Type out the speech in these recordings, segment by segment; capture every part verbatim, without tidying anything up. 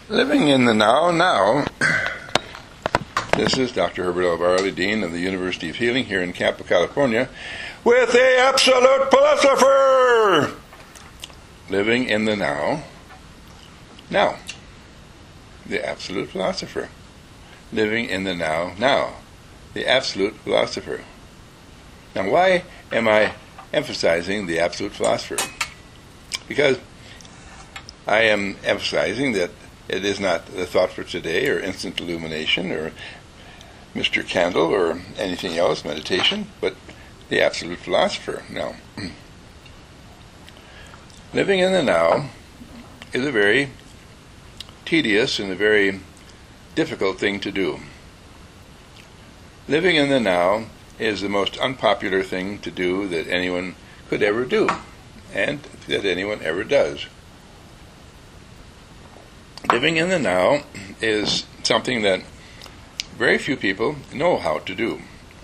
Living in the now, now. This is Doctor Herbert L. Varley, Dean of the University of Healing here in Campo, California, with the Absolute Philosopher. Living in the now, now. The Absolute Philosopher. Living in the now, now. The Absolute Philosopher. Now, why am I emphasizing the Absolute Philosopher? Because I am emphasizing that it is not the thought for today or instant illumination or Mister Candle or anything else, meditation, but the Absolute Philosopher. Now, living in the now is a very tedious and a very difficult thing to do. Living in the now is the most unpopular thing to do that anyone could ever do, and that anyone ever does. Living in the now is something that very few people know how to do.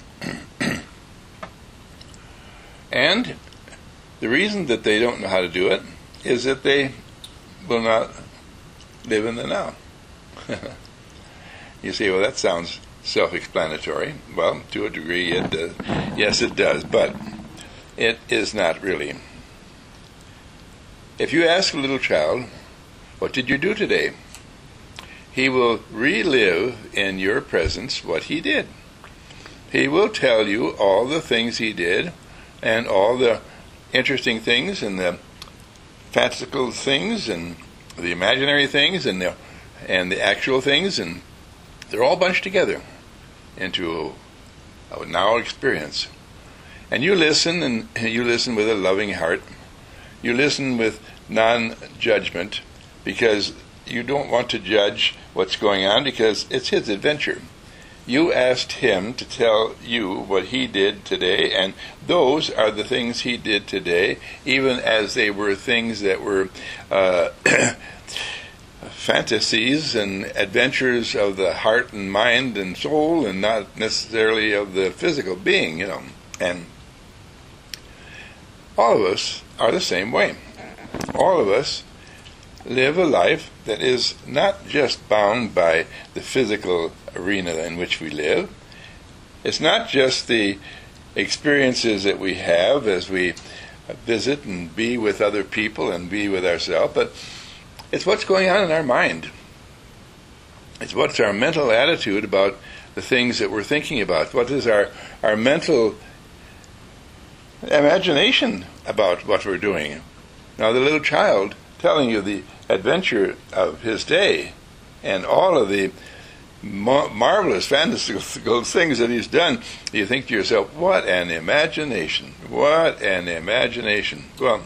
And the reason that they don't know how to do it is that they will not live in the now. You say, well, that sounds self-explanatory. Well, to a degree, it does. Yes, it does, but it is not really. If you ask a little child, what did you do today? He will relive in your presence what he did. He will tell you all the things he did and all the interesting things and the fanciful things and the imaginary things and the and the actual things, and they're all bunched together into a, a now experience. And you listen, and you listen with a loving heart. You listen with non-judgment, because you don't want to judge what's going on, because it's his adventure. You asked him to tell you what he did today, and those are the things he did today, even as they were things that were uh, fantasies and adventures of the heart and mind and soul, and not necessarily of the physical being, you know. And all of us are the same way. All of us live a life that is not just bound by the physical arena in which we live. It's not just the experiences that we have as we visit and be with other people and be with ourselves, but it's what's going on in our mind. It's what's our mental attitude about the things that we're thinking about. What is our, our mental imagination about what we're doing? Now, the little child telling you the adventure of his day and all of the mar- marvelous fantastical things that he's done, you think to yourself, what an imagination, what an imagination. Well,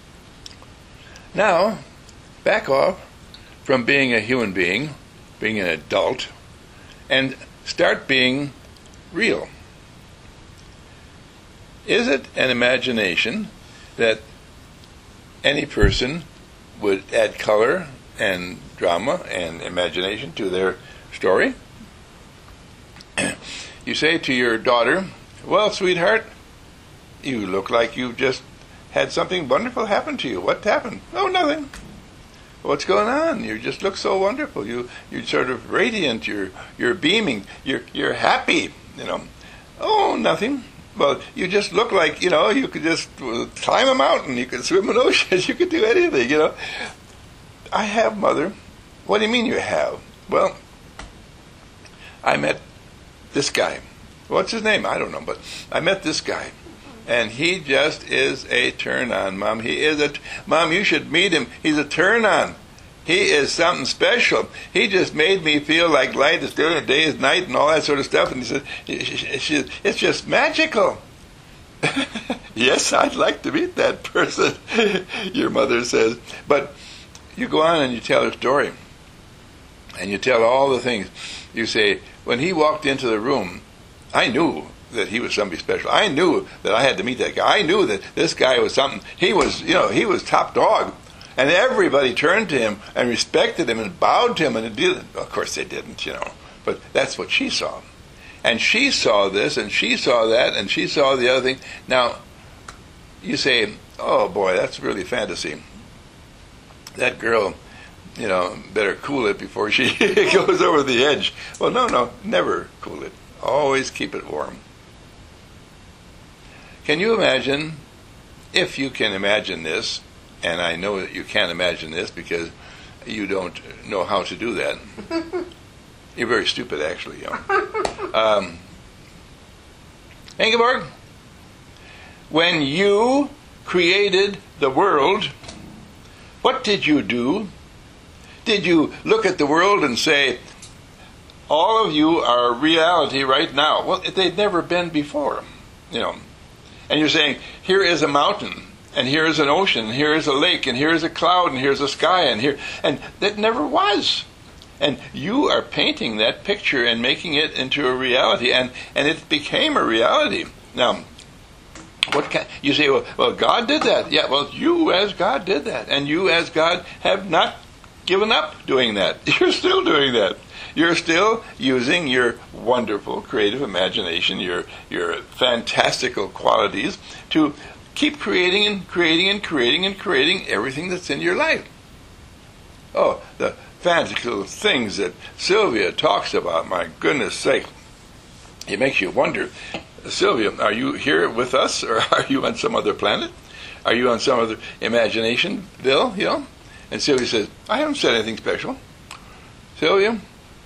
now, back off from being a human being, being an adult, and start being real. Is it an imagination that any person would add color and drama and imagination to their story? You say to your daughter, well, sweetheart, you look like you just had something wonderful happen to you. What happened? Oh, nothing. What's going on? You just look so wonderful. You you're sort of radiant. You're you're beaming. You're you're happy. You know. Oh, nothing. Well, you just look like, you know, you could just climb a mountain, you could swim in oceans, you could do anything, you know. I have, Mother. What do you mean you have? Well, I met this guy. What's his name? I don't know, but I met this guy. And he just is a turn-on, Mom. He is a, Mom, you should meet him. He's a turn-on. He is something special. He just made me feel like light is day and day is night and all that sort of stuff. And he said, it's just magical. Yes, I'd like to meet that person, your mother says. But you go on and you tell a story. And you tell all the things. You say, when he walked into the room, I knew that he was somebody special. I knew that I had to meet that guy. I knew that this guy was something. He was, you know, he was top dog. And everybody turned to him and respected him and bowed to him, and it did. Of course they didn't, you know. But that's what she saw. And she saw this, and she saw that, and she saw the other thing. Now, you say, oh boy, that's really fantasy. That girl you know, better cool it before she goes over the edge. Well, no, no, never cool it. Always keep it warm. Can you imagine, if you can imagine this, and I know that you can't imagine this because you don't know how to do that. You're very stupid, actually. You know. um, Ingeborg, when you created the world, what did you do? Did you look at the world and say, all of you are reality right now? Well, they'd never been before, you know. And you're saying, here is a mountain, and here is an ocean, and here is a lake, and here is a cloud, and here's a sky, and here, and that never was. And you are painting that picture and making it into a reality, and, and it became a reality. Now, what can, you say, well, well, God did that. Yeah, well, you as God did that, and you as God have not given up doing that. You're still doing that. You're still using your wonderful creative imagination, your your fantastical qualities to keep creating and creating and creating and creating everything that's in your life. Oh, the fantastical things that Sylvia talks about, my goodness sake. It makes you wonder, Sylvia, are you here with us, or are you on some other planet? Are you on some other imagination, Bill, you know? And Sylvia says, I haven't said anything special. Sylvia,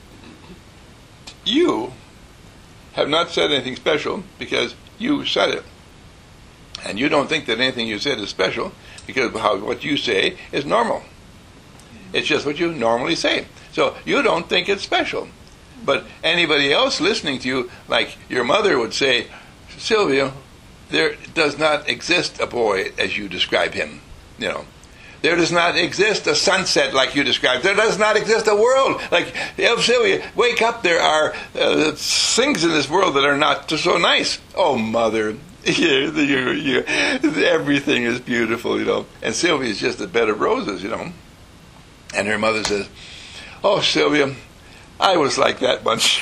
you have not said anything special because you said it. And you don't think that anything you said is special because how, what you say is normal. It's just what you normally say. So you don't think it's special. But anybody else listening to you, like your mother would say, Sylvia, there does not exist a boy as you describe him. You know, there does not exist a sunset like you described. There does not exist a world like, oh, Sylvia, wake up. There are uh, things in this world that are not so nice. Oh, mother, you, you, you, everything is beautiful, you know. And Sylvia's just a bed of roses, you know. And her mother says, oh, Sylvia, I was like that once.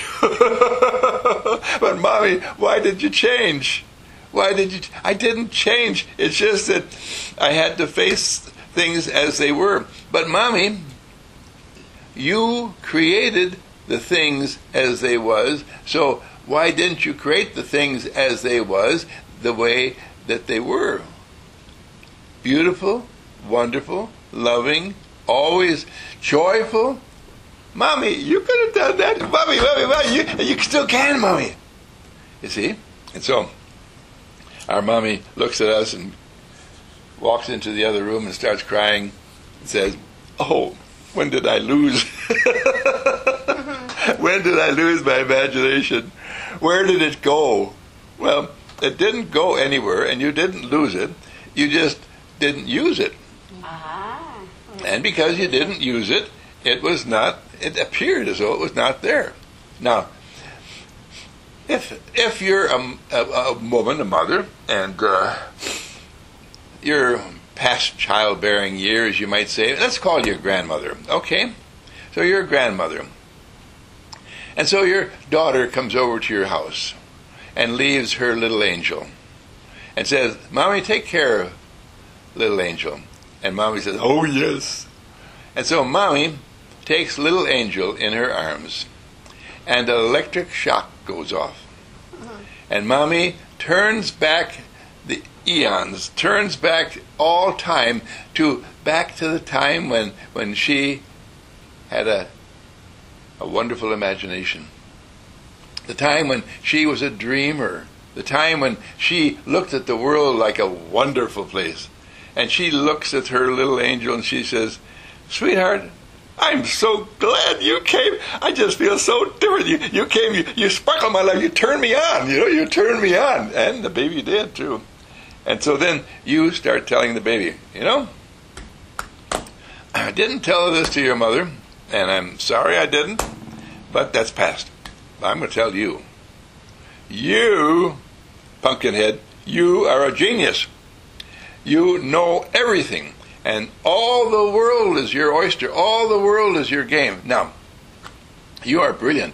But, Mommy, why did you change? Why did you? Ch- I didn't change. It's just that I had to face things as they were. But, Mommy, you created the things as they was, so why didn't you create the things as they was the way that they were? Beautiful, wonderful, loving, always joyful. Mommy, you could have done that. Mommy, Mommy, Mommy, you, you still can, Mommy. You see? And so, our Mommy looks at us and walks into the other room and starts crying and says, oh, when did I lose? When did I lose my imagination? Where did it go? Well, it didn't go anywhere, and you didn't lose it. You just didn't use it. Uh-huh. And because you didn't use it, it was not, it appeared as though it was not there. Now, if if you're a, a, a woman, a mother, and uh, you're past childbearing years, you might say, let's call you a grandmother, okay? So you're a grandmother. And so your daughter comes over to your house and leaves her little angel and says, Mommy, take care of little angel. And Mommy says, oh, yes. And so Mommy takes little angel in her arms, and an electric shock goes off. And Mommy turns back the eons, turns back all time to back to the time when, when she had a, a wonderful imagination. The time when she was a dreamer. The time when she looked at the world like a wonderful place. And she looks at her little angel and she says, sweetheart, I'm so glad you came. I just feel so different. You, you came, you, you sparkled my life. You turned me on. You know, you turned me on. And the baby did too. And so then you start telling the baby, you know, I didn't tell this to your mother, and I'm sorry I didn't, but that's past. I'm going to tell you. You, Pumpkinhead, you are a genius. You know everything. And all the world is your oyster. All the world is your game. Now, you are brilliant.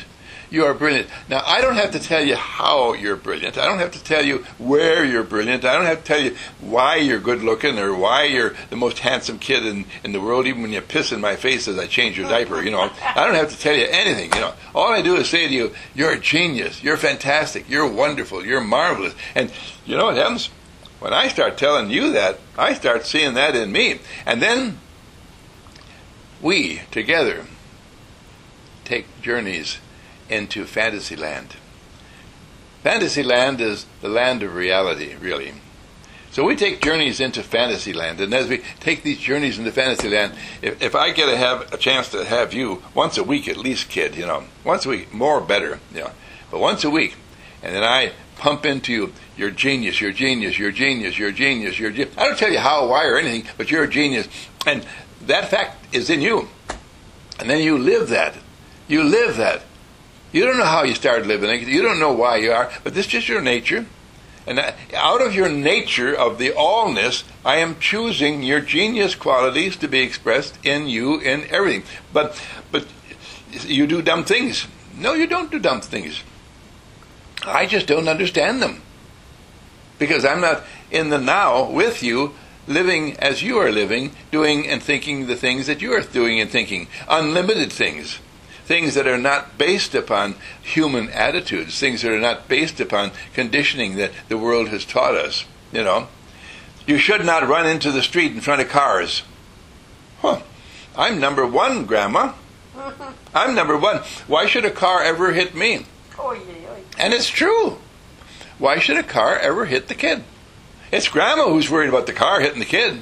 You are brilliant. Now, I don't have to tell you how you're brilliant. I don't have to tell you where you're brilliant. I don't have to tell you why you're good looking or why you're the most handsome kid in, in the world, even when you piss in my face as I change your diaper, you know. I don't have to tell you anything, you know. All I do is say to you, you're a genius, you're fantastic, you're wonderful, you're marvelous. And you know what happens? When I start telling you that, I start seeing that in me. And then we, together, take journeys into Fantasyland. Fantasyland is the land of reality, really. So we take journeys into Fantasyland, and as we take these journeys into Fantasyland, if, if I get to have a chance to have you once a week at least, kid, you know, once a week, more better, you know, but once a week, and then I pump into you, you're genius, you're genius, you're genius, you're genius, you're genius. I don't tell you how, why, or anything, but you're a genius, and that fact is in you, and then you live that. You live that. You don't know how you started living it. You don't know why you are, but this is just your nature. And out of your nature of the allness, I am choosing your genius qualities to be expressed in you in everything. But but you do dumb things. No, you don't do dumb things. I just don't understand them. Because I'm not in the now with you, living as you are living, doing and thinking the things that you are doing and thinking. Unlimited things. Things that are not based upon human attitudes, things that are not based upon conditioning that the world has taught us. You know, you should not run into the street in front of cars. Huh. I'm number one, Grandma. I'm number one. Why should a car ever hit me? And it's true. Why should a car ever hit the kid? It's Grandma who's worried about the car hitting the kid.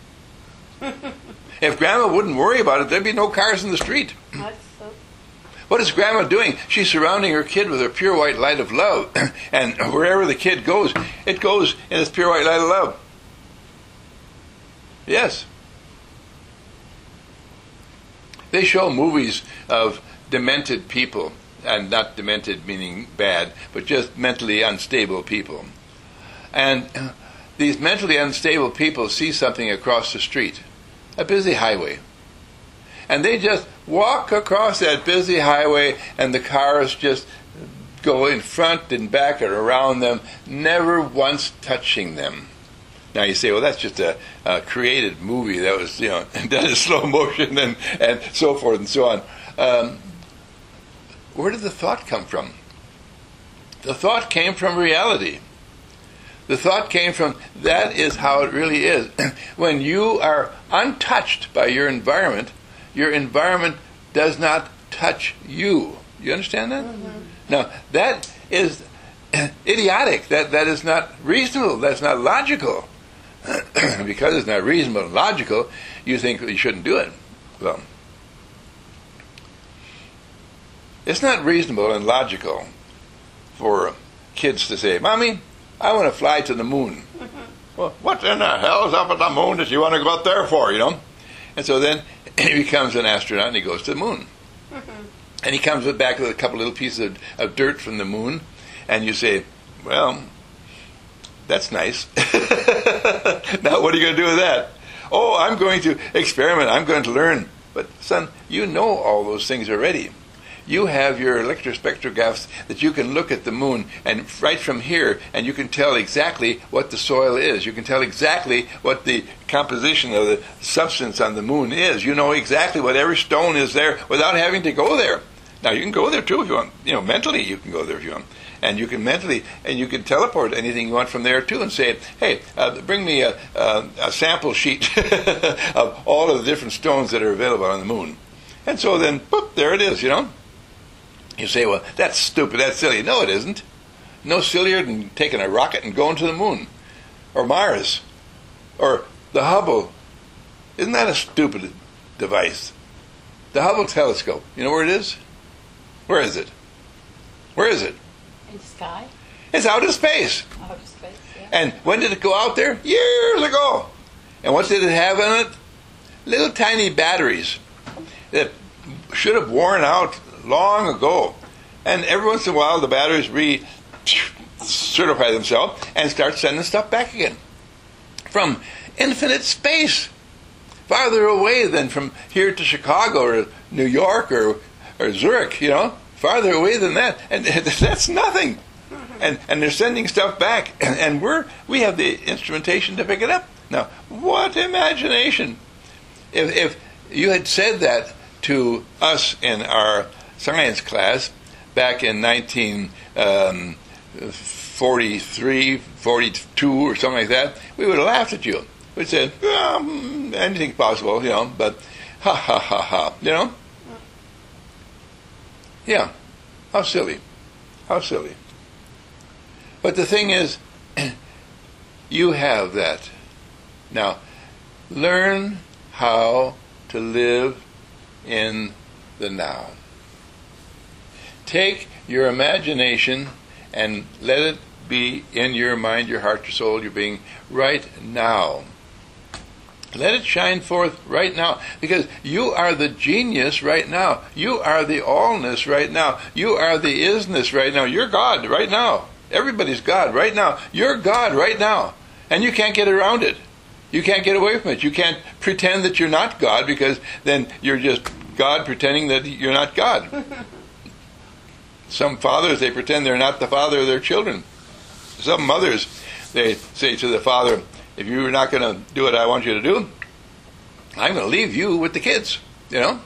If Grandma wouldn't worry about it, there'd be no cars in the street. What is Grandma doing? She's surrounding her kid with her pure white light of love. And wherever the kid goes, it goes in its pure white light of love. Yes. They show movies of demented people, and not demented meaning bad, but just mentally unstable people. And these mentally unstable people see something across the street, a busy highway. And they just walk across that busy highway, and the cars just go in front and back and around them, never once touching them. Now you say, well, that's just a, a created movie that was, you know, done in slow motion and, and so forth and so on. Um, where did the thought come from? The thought came from reality. The thought came from, that is how it really is. When you are untouched by your environment, your environment does not touch you. You understand that? Mm-hmm. Now, that is idiotic. That that is not reasonable. That's not logical. Because it's not reasonable and logical, you think you shouldn't do it. Well, it's not reasonable and logical for kids to say, Mommy, I want to fly to the moon. Mm-hmm. Well, what in the hell is up at the moon that you want to go up there for, you know? And so then he becomes an astronaut and he goes to the moon. Mm-hmm. And he comes back with a couple little pieces of, of dirt from the moon. And you say, well, that's nice. Now what are you going to do with that? Oh, I'm going to experiment. I'm going to learn. But son, you know all those things already. You have your electrospectrographs that you can look at the moon, and right from here, and you can tell exactly what the soil is. You can tell exactly what the composition of the substance on the moon is. You know exactly what every stone is there without having to go there. Now, you can go there too if you want. You know, mentally you can go there if you want. And you can mentally, and you can teleport anything you want from there too and say, hey, uh, bring me a, a, a sample sheet of all of the different stones that are available on the moon. And so then, boop, there it is, you know. You say, well, that's stupid, that's silly. No, it isn't. No sillier than taking a rocket and going to the moon. Or Mars. Or the Hubble. Isn't that a stupid device? The Hubble telescope. You know where it is? Where is it? Where is it? In the sky? It's out in space. Out of space, yeah. And when did it go out there? Years ago. And what did it have in it? Little tiny batteries that should have worn out long ago. And every once in a while the batteries re-certify themselves and start sending stuff back again. From infinite space. Farther away than from here to Chicago or New York or, or Zurich, you know. farther away than that, and that's nothing. And and they're sending stuff back, and, and we're we have the instrumentation to pick it up. Now, what imagination! If if you had said that to us in our science class back in nineteen forty-three, forty-two, or something like that, we would have laughed at you. We'd said, well, anything's possible, you know, but ha ha ha ha, you know? Yeah, how silly. How silly. But the thing is, you have that. Now, learn how to live in the now. Take your imagination and let it be in your mind, your heart, your soul, your being right now. Let it shine forth right now, because you are the genius right now. You are the allness right now. You are the isness right now. You're God right now. Everybody's God right now. You're God right now. And you can't get around it. You can't get away from it. You can't pretend that you're not God, because then you're just God pretending that you're not God. Some fathers, they pretend they're not the father of their children. Some mothers, they say to the father, if you're not going to do what I want you to do, I'm going to leave you with the kids, you know.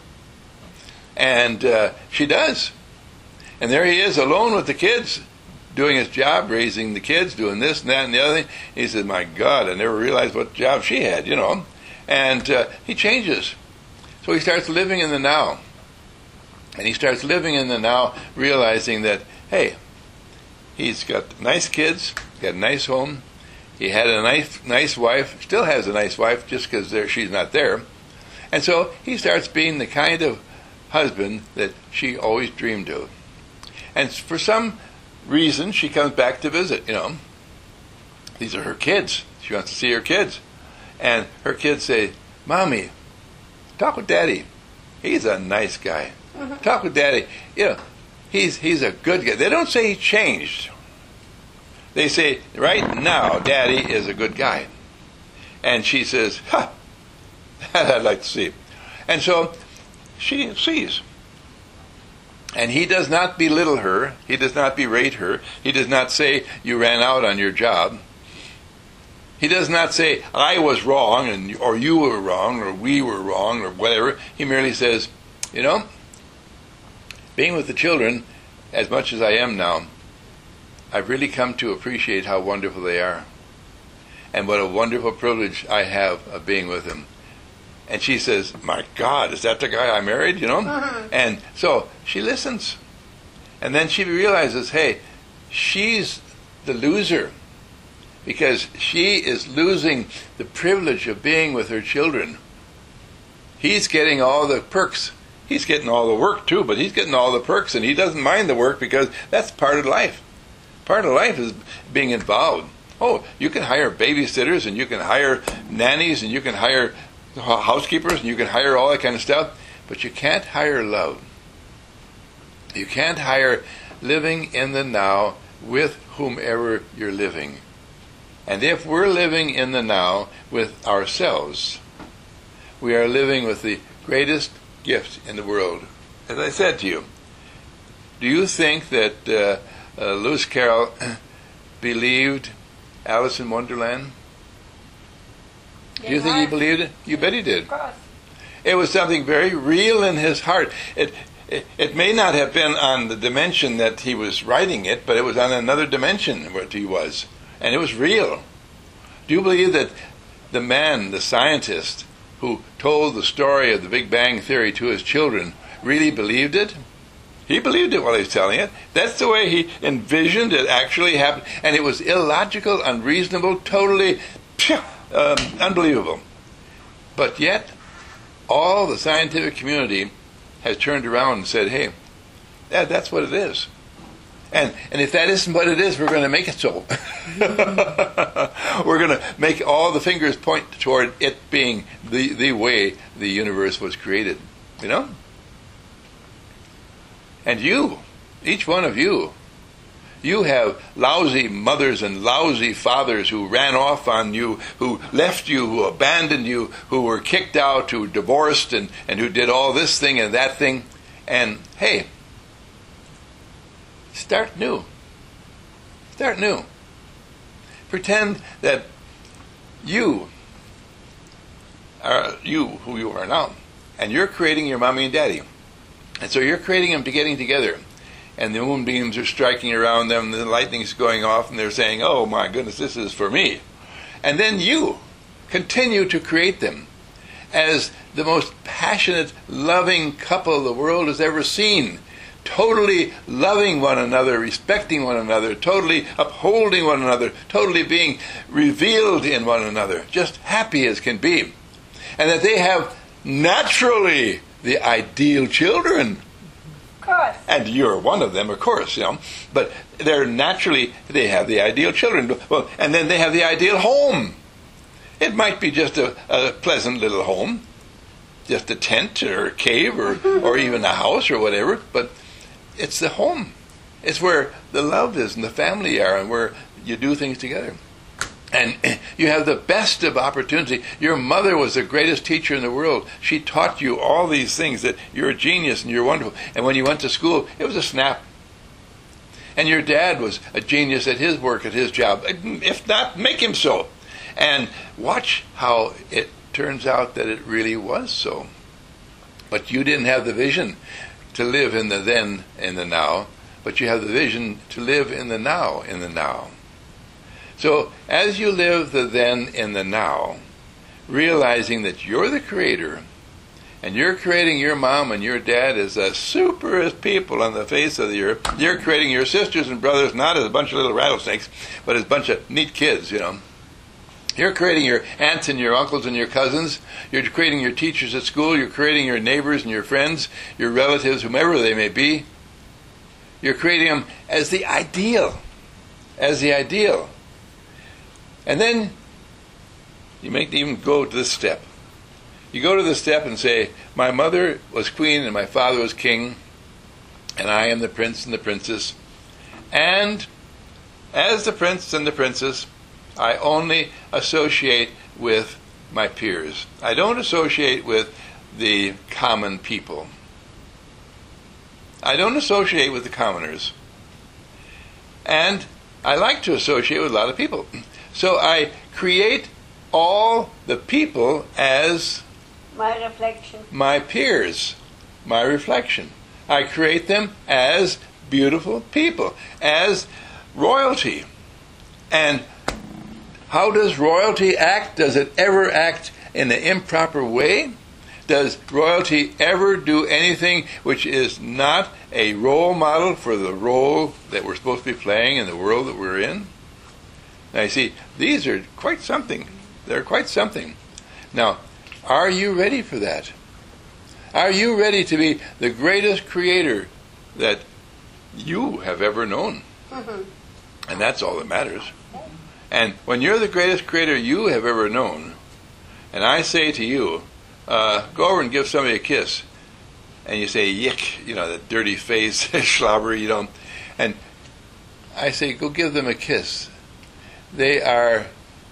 And uh, she does. And there he is alone with the kids, doing his job, raising the kids, doing this and that and the other thing. He says, my God, I never realized what job she had, you know. And uh, he changes. So he starts living in the now. And he starts living in the now, realizing that, hey, he's got nice kids, got a nice home, he had a nice nice wife, still has a nice wife just because she's not there. And so he starts being the kind of husband that she always dreamed of. And for some reason, she comes back to visit, you know. These are her kids. She wants to see her kids. And her kids say, Mommy, talk with Daddy. He's a nice guy. Mm-hmm. Talk with Daddy. You know, he's he's a good guy. They don't say he changed. They say, right now, Daddy is a good guy. And she says, huh, I'd like to see. And so she sees. And he does not belittle her. He does not berate her. He does not say, you ran out on your job. He does not say, I was wrong, and or you were wrong, or we were wrong, or whatever. He merely says, you know, being with the children, as much as I am now, I've really come to appreciate how wonderful they are. And what a wonderful privilege I have of being with them. And she says, my God, is that the guy I married, you know? Uh-huh. And so she listens. And then she realizes, hey, she's the loser. Because she is losing the privilege of being with her children. He's getting all the perks. He's getting all the work too, but he's getting all the perks, and he doesn't mind the work because that's part of life. Part of life is being involved. Oh, you can hire babysitters, and you can hire nannies, and you can hire housekeepers, and you can hire all that kind of stuff, but you can't hire love. You can't hire living in the now with whomever you're living. And if we're living in the now with ourselves, we are living with the greatest gift in the world. As I said to you, do you think that uh, uh, Lewis Carroll believed Alice in Wonderland? Do you think he believed it? You bet he did. Of course. It was something very real in his heart. It, it it may not have been on the dimension that he was writing it, but it was on another dimension where he was. And it was real. Do you believe that the man, the scientist, who told the story of the Big Bang Theory to his children really believed it? He believed it while he was telling it. That's the way he envisioned it actually happened. And it was illogical, unreasonable, totally phew, um, unbelievable. But yet, all the scientific community has turned around and said, hey, that, that's what it is. And and if that isn't what it is, we're going to make it so. We're going to make all the fingers point toward it being the, the way the universe was created. You know? And you, each one of you, you have lousy mothers and lousy fathers who ran off on you, who left you, who abandoned you, who were kicked out, who divorced, and, and who did all this thing and that thing. And, hey, Start new. Start new. Pretend that you are you who you are now, and you're creating your mommy and daddy. And so you're creating them to getting together. And the moonbeams are striking around them, the lightning's going off, and they're saying, oh my goodness, this is for me. And then you continue to create them as the most passionate, loving couple the world has ever seen. Totally loving one another, respecting one another, totally upholding one another, totally being revealed in one another, just happy as can be. And that they have naturally the ideal children. Of course. And you're one of them, of course, you know. But they're naturally, they have the ideal children. Well, and then they have the ideal home. It might be just a, a pleasant little home, just a tent or a cave or, or even a house or whatever, but it's the home. It's where the love is and the family are and where you do things together. And you have the best of opportunity. Your mother was the greatest teacher in the world. She taught you all these things, that you're a genius and you're wonderful. And when you went to school, it was a snap. And your dad was a genius at his work, at his job. If not, make him so. And watch how it turns out that it really was so. But you didn't have the vision to live in the then, in the now. But you have the vision to live in the now, in the now. So, as you live the then in the now, realizing that you're the creator, and you're creating your mom and your dad as the superest people on the face of the earth, you're creating your sisters and brothers not as a bunch of little rattlesnakes, but as a bunch of neat kids, you know. You're creating your aunts and your uncles and your cousins. You're creating your teachers at school. You're creating your neighbors and your friends, your relatives, whomever they may be. You're creating them as the ideal, as the ideal. And then you may even go to this step. You go to this step and say, my mother was queen and my father was king, and I am the prince and the princess. And as the prince and the princess, I only associate with my peers. I don't associate with the common people. I don't associate with the commoners. And I like to associate with a lot of people. So I create all the people as my reflection, my peers, my reflection. I create them as beautiful people, as royalty. And how does royalty act? Does it ever act in an improper way? Does royalty ever do anything which is not a role model for the role that we're supposed to be playing in the world that we're in? Now, you see, these are quite something. They're quite something. Now, are you ready for that? Are you ready to be the greatest creator that you have ever known? Mm-hmm. And that's all that matters. And when you're the greatest creator you have ever known, and I say to you, uh, go over and give somebody a kiss, and you say, yick, you know, that dirty face, slobbery, you know, and I say, go give them a kiss. They are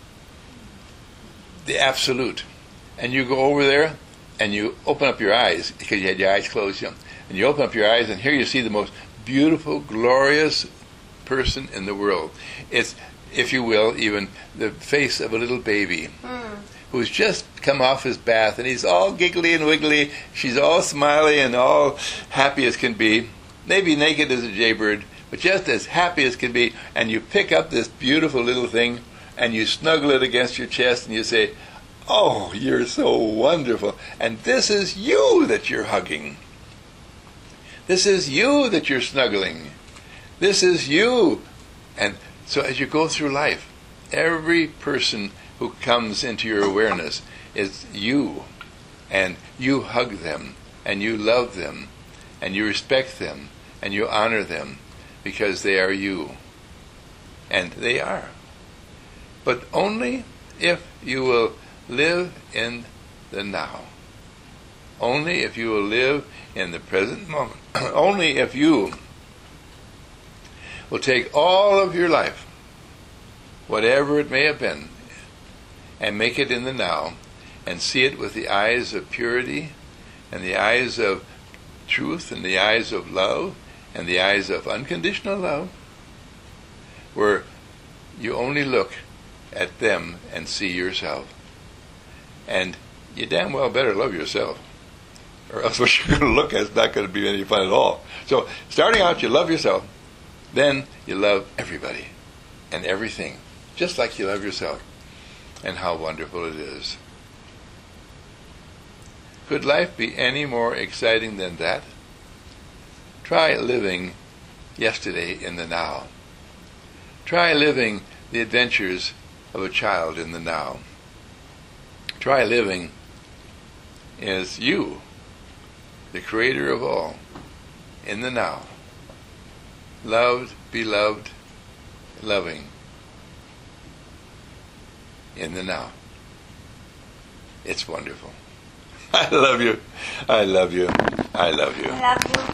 the absolute. And you go over there and you open up your eyes, because you had your eyes closed, you know, and you open up your eyes and here you see the most beautiful, glorious person in the world. It's, if you will, even the face of a little baby mm. who's just come off his bath and he's all giggly and wiggly. She's all smiley and all happy as can be, maybe naked as a jaybird, but just as happy as can be, and you pick up this beautiful little thing and you snuggle it against your chest and you say, oh, you're so wonderful. And this is you that you're hugging. This is you that you're snuggling. This is you. And so as you go through life, every person who comes into your awareness is you. And you hug them, and you love them, and you respect them, and you honor them, because they are you. And they are. But only if you will live in the now. Only if you will live in the present moment. Only if you will take all of your life, whatever it may have been, and make it in the now, and see it with the eyes of purity, and the eyes of truth, and the eyes of love, and the eyes of unconditional love, where you only look at them and see yourself. And you damn well better love yourself, or else what you're going to look at is not going to be any fun at all. So starting out, you love yourself, then you love everybody and everything, just like you love yourself. And how wonderful it is. Could life be any more exciting than that? Try living yesterday in the now. Try living the adventures of a child in the now. Try living as you, the creator of all, in the now. Loved, beloved, loving, in the now. It's wonderful. I love you. I love you. I love you. I love you.